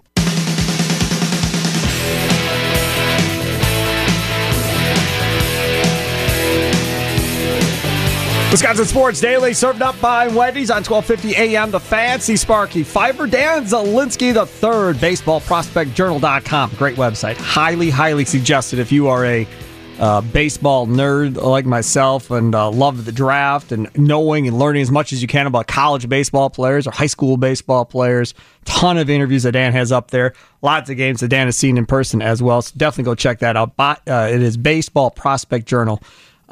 Wisconsin Sports Daily, served up by Wendy's on 1250 AM. The Fancy Sparky Fifer. Dan Zielinski III, baseballprospectjournal.com. Great website. Highly, highly suggested if you are a baseball nerd like myself and love the draft and knowing and learning as much as you can about college baseball players or high school baseball players. Ton of interviews that Dan has up there. Lots of games that Dan has seen in person as well. So definitely go check that out. It is baseballprospectjournal.com.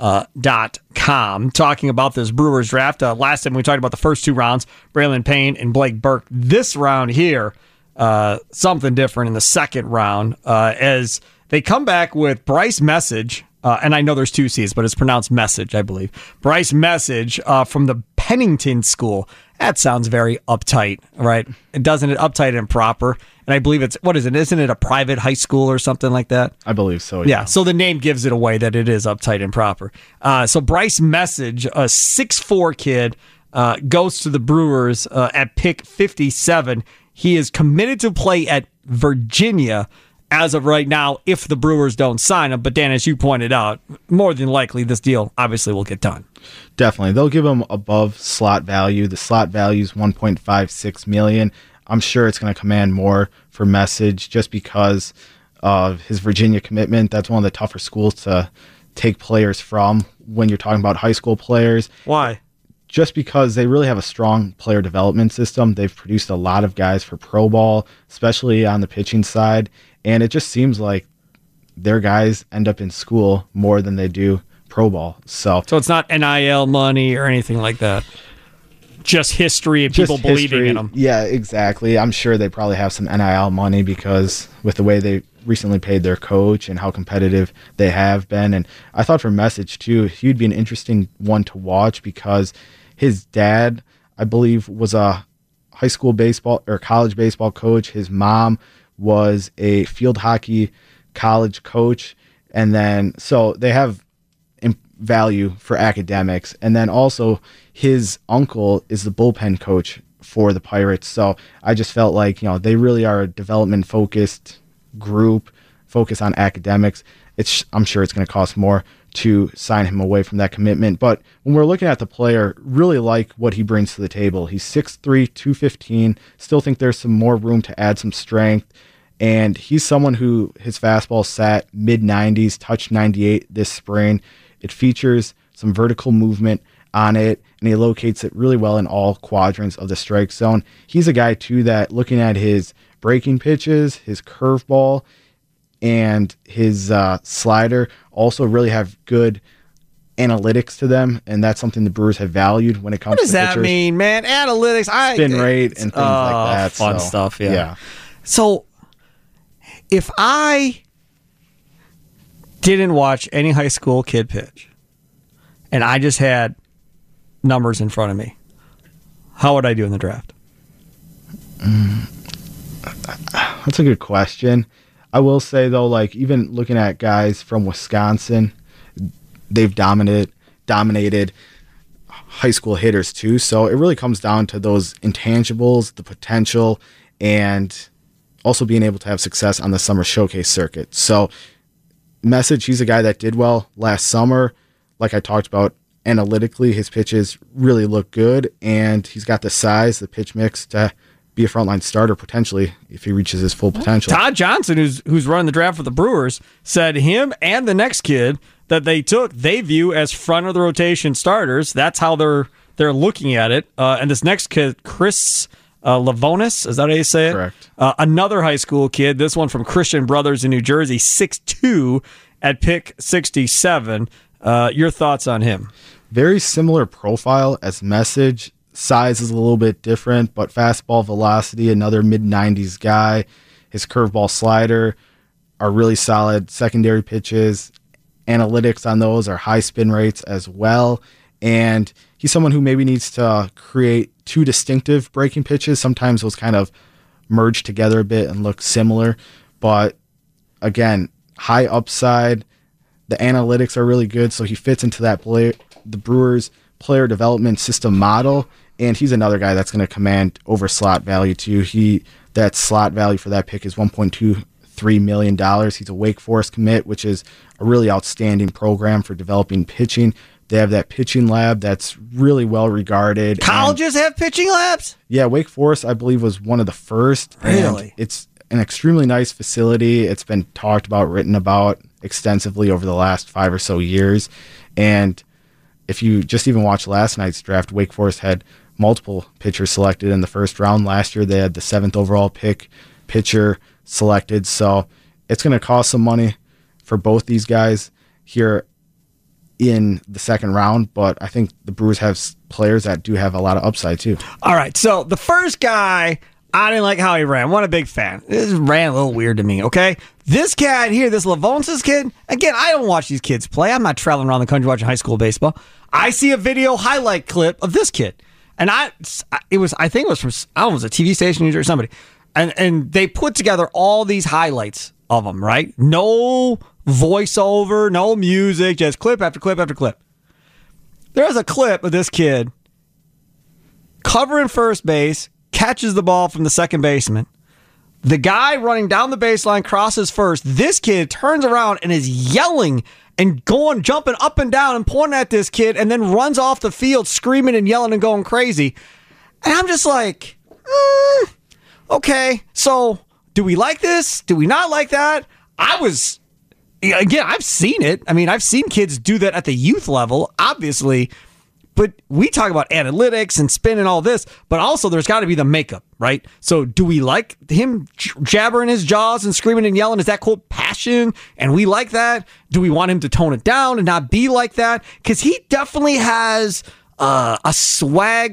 Talking about this Brewers draft. Last time we talked about the first two rounds, Braylon Payne and Blake Burke. This round here, something different in the second round as they come back with Bryce Message, and I know there's two C's, but it's pronounced Message, I believe. Bryce Message from the Pennington School. That sounds very uptight, right? Doesn't it? Uptight and proper. And I believe it's, what is it? Isn't it a private high school or something like that? I believe so, yeah. So the name gives it away that it is uptight and proper. So Bryce Message, a 6'4" kid, goes to the Brewers at pick 57. He is committed to play at Virginia as of right now if the Brewers don't sign him. But Dan, as you pointed out, more than likely this deal obviously will get done. Definitely. They'll give him above slot value. The slot value is $1.56 million. I'm sure it's going to command more for Message just because of his Virginia commitment. That's one of the tougher schools to take players from when you're talking about high school players. Why? Just because they really have a strong player development system. They've produced a lot of guys for pro ball, especially on the pitching side. And it just seems like their guys end up in school more than they do pro ball. So it's not NIL money or anything like that. Just history and people believing in them. Yeah, exactly. I'm sure they probably have some NIL money because with the way they recently paid their coach and how competitive they have been. And I thought for Message, too, he'd be an interesting one to watch because his dad, I believe, was a high school baseball or college baseball coach. His mom was a field hockey college coach. And then, so they have value for academics. And then also his uncle is the bullpen coach for the Pirates. So I just felt like, they really are a development focused group, focus on academics. I'm sure it's going to cost more to sign him away from that commitment. But when we're looking at the player, really like what he brings to the table. He's 6'3", 215. Still think there's some more room to add some strength. And he's someone who his fastball sat mid-90s, touched 98 this spring. It features some vertical movement on it, and he locates it really well in all quadrants of the strike zone. He's a guy, too, that looking at his breaking pitches, his curveball, and his slider also really have good analytics to them, and that's something the Brewers have valued when it comes to pitchers. What does that mean, man? Analytics? Spin rate and things like that. Fun stuff, yeah. So if I didn't watch any high school kid pitch and I just had numbers in front of me, how would I do in the draft? That's a good question. I will say, though, like even looking at guys from Wisconsin, they've dominated high school hitters too. So it really comes down to those intangibles, the potential, and also being able to have success on the summer showcase circuit. So Message, he's a guy that did well last summer. Like I talked about, analytically, his pitches really look good, and he's got the size, the pitch mix to be a frontline starter potentially if he reaches his full potential. Todd Johnson, who's running the draft for the Brewers, said him and the next kid that they took, they view as front of the rotation starters. That's how they're looking at it. And this next kid, Chris Lavonis, is that how you say it? Correct. Another high school kid, this one from Christian Brothers in New Jersey, 6'2", at pick 67. Your thoughts on him? Very similar profile as Message. Size is a little bit different, but fastball velocity, another mid-90s guy. His curveball slider are really solid. Secondary pitches, analytics on those are high spin rates as well. And he's someone who maybe needs to create two distinctive breaking pitches. Sometimes those kind of merge together a bit and look similar. But again, high upside. The analytics are really good, so he fits into that the Brewers player development system model. And he's another guy that's going to command over slot value too. That slot value for that pick is $1.23 million. He's a Wake Forest commit, which is a really outstanding program for developing pitching. They have that pitching lab that's really well regarded. Colleges have pitching labs? Yeah, Wake Forest, I believe, was one of the first. Really? It's an extremely nice facility. It's been talked about, written about extensively over the last 5 or so years. And if you just even watch last night's draft, Wake Forest had multiple pitchers selected in the first round. Last year, they had the 7th overall pitcher selected. So it's going to cost some money for both these guys here in the second round. But I think the Brewers have players that do have a lot of upside, too. All right. So the first guy, I didn't like how he ran. Wasn't a big fan. This ran a little weird to me, okay? This cat here, this Lavonis kid, again, I don't watch these kids play. I'm not traveling around the country watching high school baseball. I see a video highlight clip of this kid. And I think it was from, I don't know, it was a TV station or somebody. And they put together all these highlights of him, right? No voiceover, no music, just clip after clip after clip. There's a clip of this kid covering first base, catches the ball from the second baseman. The guy running down the baseline crosses first. This kid turns around and is yelling and jumping up and down and pointing at this kid, and then runs off the field screaming and yelling and going crazy. And I'm just like, okay, so do we like this? Do we not like that? Again, I've seen it. I mean, I've seen kids do that at the youth level, obviously. But we talk about analytics and spin and all this, but also there's got to be the makeup, right? So do we like him jabbering his jaws and screaming and yelling? Is that called passion? And we like that? Do we want him to tone it down and not be like that? Because he definitely has a swag,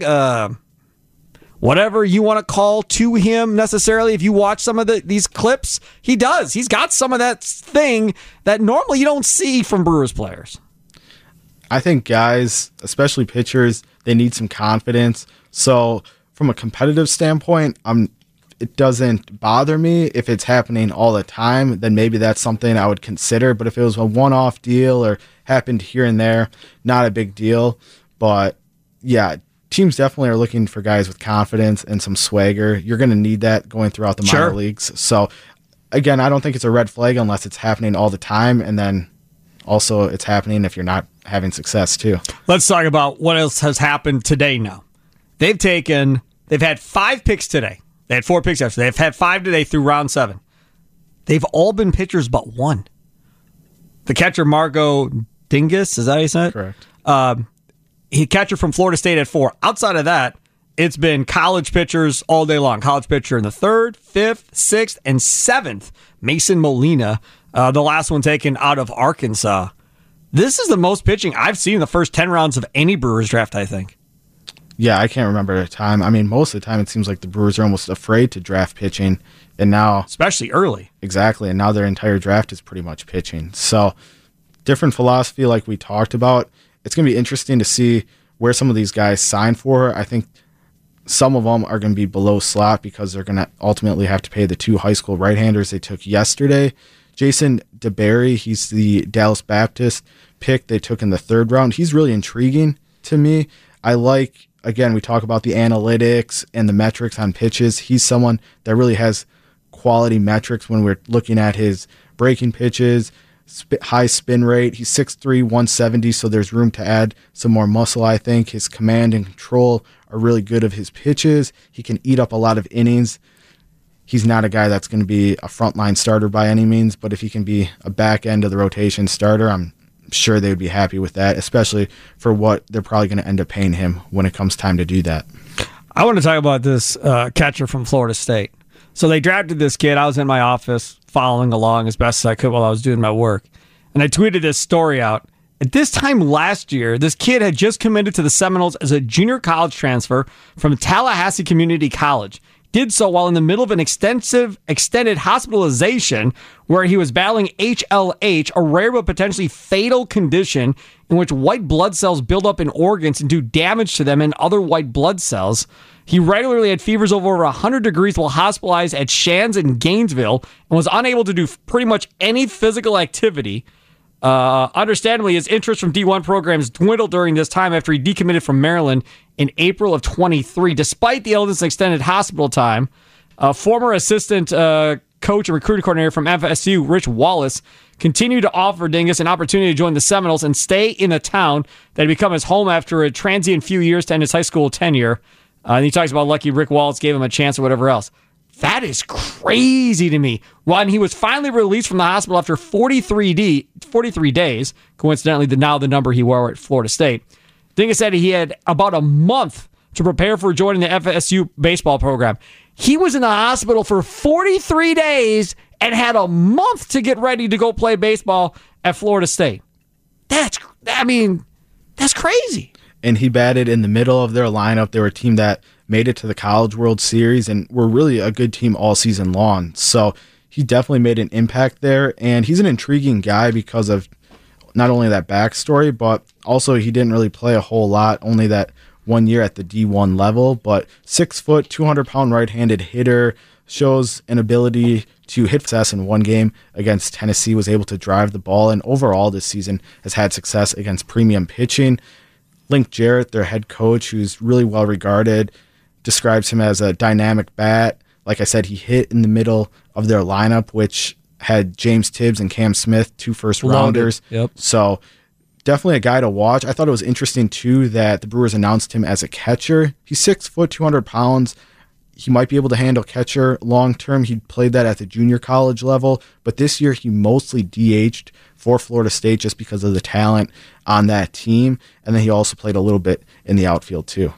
whatever you want to call to him necessarily. If you watch some of these clips, he does. He's got some of that thing that normally you don't see from Brewers players. I think guys, especially pitchers, they need some confidence. So from a competitive standpoint, it doesn't bother me. If it's happening all the time, then maybe that's something I would consider. But if it was a one-off deal or happened here and there, not a big deal. But yeah, teams definitely are looking for guys with confidence and some swagger. You're going to need that going throughout the minor leagues. So again, I don't think it's a red flag unless it's happening all the time. And then also it's happening if you're not having success too. Let's talk about what else has happened today now. They've had 5 picks today. They had 4 picks yesterday. They've had 5 today through round 7. They've all been pitchers but one. The catcher, Marco Dingus, is that how you say it? Correct. He catcher from Florida State at 4. Outside of that, it's been college pitchers all day long. College pitcher in the 3rd, 5th, 6th, and 7th. Mason Molina, the last one taken out of Arkansas. This is the most pitching I've seen in the first 10 rounds of any Brewers draft, I think. Yeah, I can't remember a time. I mean, most of the time it seems like the Brewers are almost afraid to draft pitching. And now... especially early. Exactly. And now their entire draft is pretty much pitching. So, different philosophy like we talked about. It's going to be interesting to see where some of these guys sign for. I think some of them are going to be below slot because they're going to ultimately have to pay the 2 high school right-handers they took yesterday. Jason DeBerry, he's the Dallas Baptist pick they took in the 3rd round. He's really intriguing to me. I like, again, we talk about the analytics and the metrics on pitches. He's someone that really has quality metrics when we're looking at his breaking pitches, high spin rate. He's 6'3", 170, so there's room to add some more muscle, I think. His command and control are really good of his pitches. He can eat up a lot of innings. He's not a guy that's going to be a frontline starter by any means, but if he can be a back end of the rotation starter, I'm sure they would be happy with that, especially for what they're probably going to end up paying him when it comes time to do that. I want to talk about this catcher from Florida State. So they drafted this kid. I was in my office following along as best as I could while I was doing my work. And I tweeted this story out. At this time last year, this kid had just committed to the Seminoles as a junior college transfer from Tallahassee Community College. Did so while in the middle of an extended hospitalization where he was battling HLH, a rare but potentially fatal condition in which white blood cells build up in organs and do damage to them and other white blood cells. He regularly had fevers over 100 degrees while hospitalized at Shands in Gainesville and was unable to do pretty much any physical activity. Understandably, his interest from D1 programs dwindled during this time after he decommitted from Maryland in April of 23. Despite the illness and extended hospital time, former assistant coach and recruiting coordinator from FSU, Rich Wallace, continued to offer Dingus an opportunity to join the Seminoles and stay in a town that had become his home after a transient few years to end his high school tenure. And he talks about lucky Rick Wallace gave him a chance or whatever else. That is crazy to me. When he was finally released from the hospital after 43 days, coincidentally, now the number he wore at Florida State, Dingus said he had about a month to prepare for joining the FSU baseball program. He was in the hospital for 43 days and had a month to get ready to go play baseball at Florida State. That's crazy. And he batted in the middle of their lineup. They were a team that made it to the College World Series and were really a good team all season long. So he definitely made an impact there. And he's an intriguing guy because of not only that backstory, but also he didn't really play a whole lot, only that 1 year at the D1 level. But 6 foot, 200-pound right-handed hitter, shows an ability to hit success in one game against Tennessee, was able to drive the ball, and overall this season has had success against premium pitching. Link Jarrett, their head coach, who's really well regarded, describes him as a dynamic bat. Like I said, he hit in the middle of their lineup, which had James Tibbs and Cam Smith, 2 first-rounders. Yep. So definitely a guy to watch. I thought it was interesting, too, that the Brewers announced him as a catcher. He's 6 foot, 200 pounds. He might be able to handle catcher long-term. He played that at the junior college level, but this year he mostly DH'd for Florida State just because of the talent on that team, and then he also played a little bit in the outfield, too.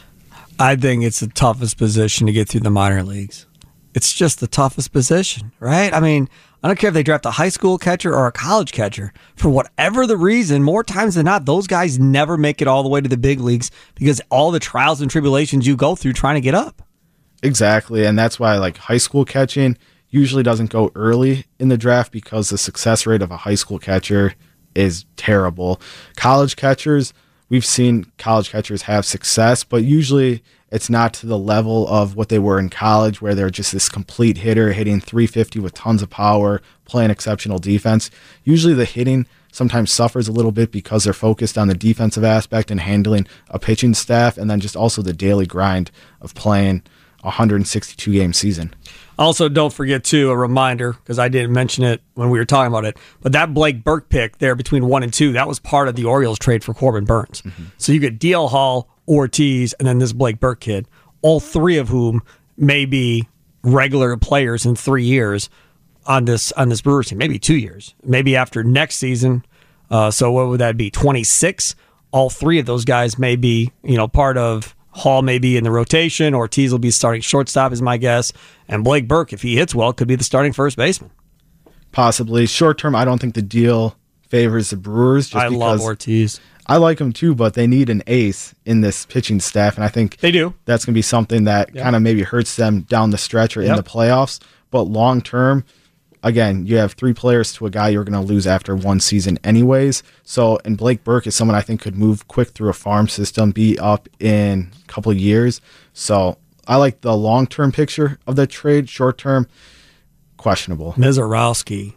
I think it's the toughest position to get through the minor leagues. It's just the toughest position, right? I mean, I don't care if they draft a high school catcher or a college catcher. For whatever the reason, more times than not, those guys never make it all the way to the big leagues because all the trials and tribulations you go through trying to get up. Exactly, and that's why high school catching usually doesn't go early in the draft because the success rate of a high school catcher is terrible. College catchers, we've seen college catchers have success, but usually it's not to the level of what they were in college where they're just this complete hitter hitting 350 with tons of power, playing exceptional defense. Usually the hitting sometimes suffers a little bit because they're focused on the defensive aspect and handling a pitching staff, and then just also the daily grind of playing a 162-game season. Also, don't forget, too, a reminder, because I didn't mention it when we were talking about it, but that Blake Burke pick there between 1 and 2, that was part of the Orioles trade for Corbin Burns. Mm-hmm. So you get DL Hall, Ortiz, and then this Blake Burke kid, all three of whom may be regular players in 3 years on this Brewers team, maybe 2 years, maybe after next season. So what would that be, 26? All three of those guys may be part of Hall may be in the rotation. Ortiz will be starting shortstop, is my guess. And Blake Burke, if he hits well, could be the starting first baseman. Possibly. Short term, I don't think the deal favors the Brewers. I love Ortiz. I like him too, but they need an ace in this pitching staff, and I think they do. That's going to be something that kind of maybe hurts them down the stretch or in the playoffs. But long term, again, you have 3 players to a guy you're going to lose after 1 season anyways. So, and Blake Burke is someone I think could move quick through a farm system, be up in a couple of years. So I like the long-term picture of that trade. Short-term, questionable. Mizorowski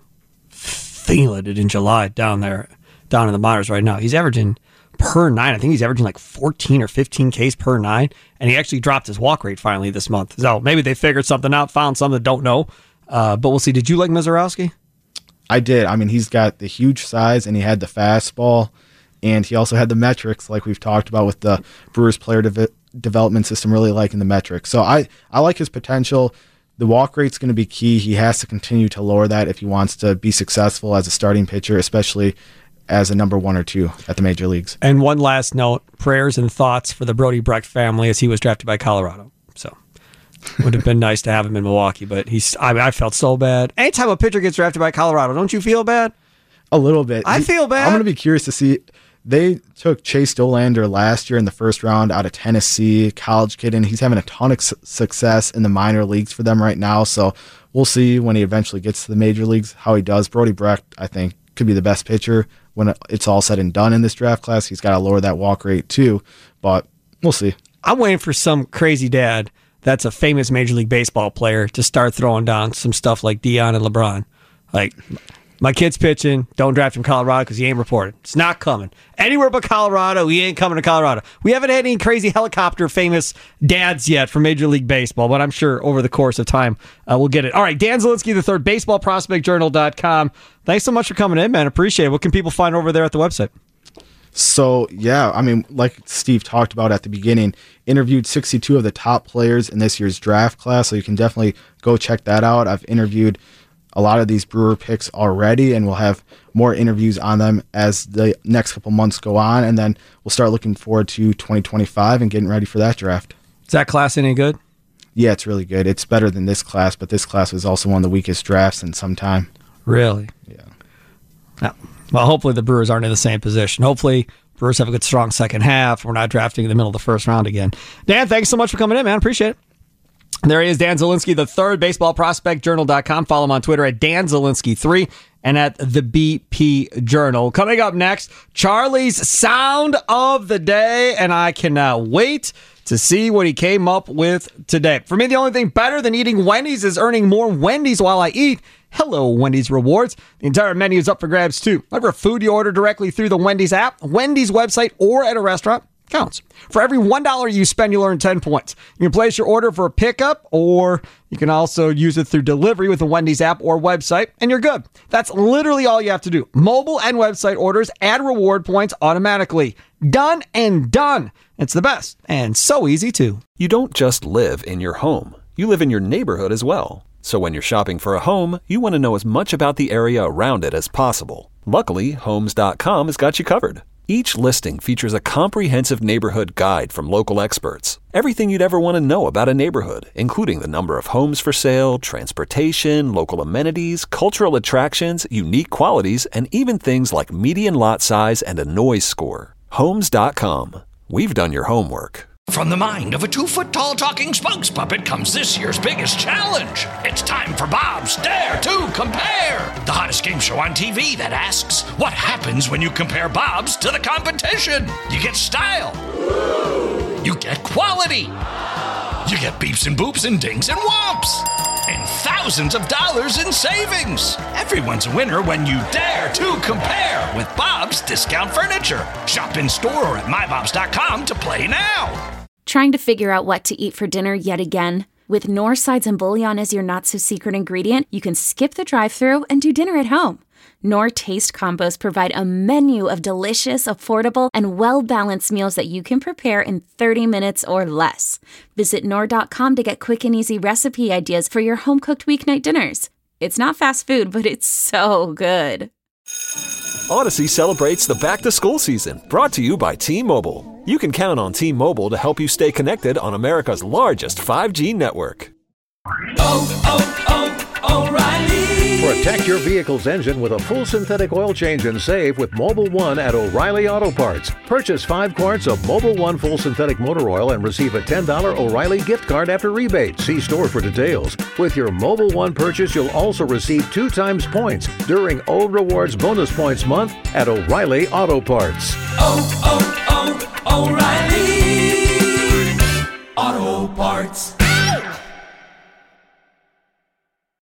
feeling it in July down in the minors right now. He's averaging per 9. I think he's averaging 14 or 15 Ks per 9, and he actually dropped his walk rate finally this month. So maybe they figured something out, found something that don't know. But we'll see. Did you like Mizorowski? I did. I mean, he's got the huge size, and he had the fastball, and he also had the metrics, like we've talked about with the Brewers player development system, really liking the metrics. So I like his potential. The walk rate's going to be key. He has to continue to lower that if he wants to be successful as a starting pitcher, especially as a number 1 or 2 at the major leagues. And one last note, prayers and thoughts for the Brody Brecht family as he was drafted by Colorado. So would have been nice to have him in Milwaukee, but I felt so bad. Anytime a pitcher gets drafted by Colorado, don't you feel bad? A little bit. I feel bad. I'm going to be curious to see. They took Chase Dollander last year in the first round out of Tennessee, college kid, and he's having a ton of success in the minor leagues for them right now. So we'll see when he eventually gets to the major leagues how he does. Brody Brecht, I think, could be the best pitcher when it's all said and done in this draft class. He's got to lower that walk rate too, but we'll see. I'm waiting for some crazy dad that's a famous Major League Baseball player to start throwing down some stuff like Deion and LeBron. Like, my kid's pitching, don't draft him Colorado because he ain't reported. It's not coming. Anywhere but Colorado, he ain't coming to Colorado. We haven't had any crazy helicopter famous dads yet from Major League Baseball, but I'm sure over the course of time we'll get it. All right, Dan Zielinski III, baseballprospectjournal.com. Thanks so much for coming in, man. Appreciate it. What can people find over there at the website? So, yeah, I mean, like Steve talked about at the beginning, interviewed 62 of the top players in this year's draft class, so you can definitely go check that out. I've interviewed a lot of these Brewer picks already, and we'll have more interviews on them as the next couple months go on, and then we'll start looking forward to 2025 and getting ready for that draft. Is that class any good? Yeah, it's really good. It's better than this class, but this class was also one of the weakest drafts in some time. Really? Yeah. No. Well, hopefully the Brewers aren't in the same position. Hopefully Brewers have a good, strong second half. We're not drafting in the middle of the first round again. Dan, thanks so much for coming in, man. Appreciate it. There he is, Dan Zielinski III, baseballprospectjournal.com. Follow him on Twitter at Dan Zielinski3 and at the BP Journal. Coming up next, Charlie's Sound of the Day, and I cannot wait to see what he came up with today. For me, the only thing better than eating Wendy's is earning more Wendy's while I eat. Hello, Wendy's Rewards. The entire menu is up for grabs, too. Whatever food you order directly through the Wendy's app, Wendy's website, or at a restaurant counts. For every $1 you spend, you'll earn 10 points. You can place your order for a pickup, or you can also use it through delivery with the Wendy's app or website, and you're good. That's literally all you have to do. Mobile and website orders add reward points automatically. Done and done. It's the best, and so easy, too. You don't just live in your home. You live in your neighborhood as well. So when you're shopping for a home, you want to know as much about the area around it as possible. Luckily, Homes.com has got you covered. Each listing features a comprehensive neighborhood guide from local experts. Everything you'd ever want to know about a neighborhood, including the number of homes for sale, transportation, local amenities, cultural attractions, unique qualities, and even things like median lot size and a noise score. Homes.com. We've done your homework. From the mind of a 2-foot-tall talking Spunks puppet comes this year's biggest challenge. It's time for Bob's Dare to Compare, the hottest game show on TV that asks, what happens when you compare Bob's to the competition? You get style. You get quality. You get beeps and boops and dings and whomps. And thousands of dollars in savings. Everyone's a winner when you dare to compare with Bob's Discount Furniture. Shop in store or at mybobs.com to play now. Trying to figure out what to eat for dinner yet again? With Knorr sides and bouillon as your not-so-secret ingredient, you can skip the drive-thru and do dinner at home. Knorr Taste Combos provide a menu of delicious, affordable, and well-balanced meals that you can prepare in 30 minutes or less. Visit Knorr.com to get quick and easy recipe ideas for your home-cooked weeknight dinners. It's not fast food, but it's so good. Odyssey celebrates the back-to-school season, brought to you by T-Mobile. You can count on T-Mobile to help you stay connected on America's largest 5G network. O'Reilly. Protect your vehicle's engine with a full synthetic oil change and save with Mobil 1 at O'Reilly Auto Parts. Purchase 5 quarts of Mobil 1 full synthetic motor oil and receive a $10 O'Reilly gift card after rebate. See store for details. With your Mobil 1 purchase, you'll also receive 2 times points during O Rewards Bonus Points Month at O'Reilly Auto Parts. O'Reilly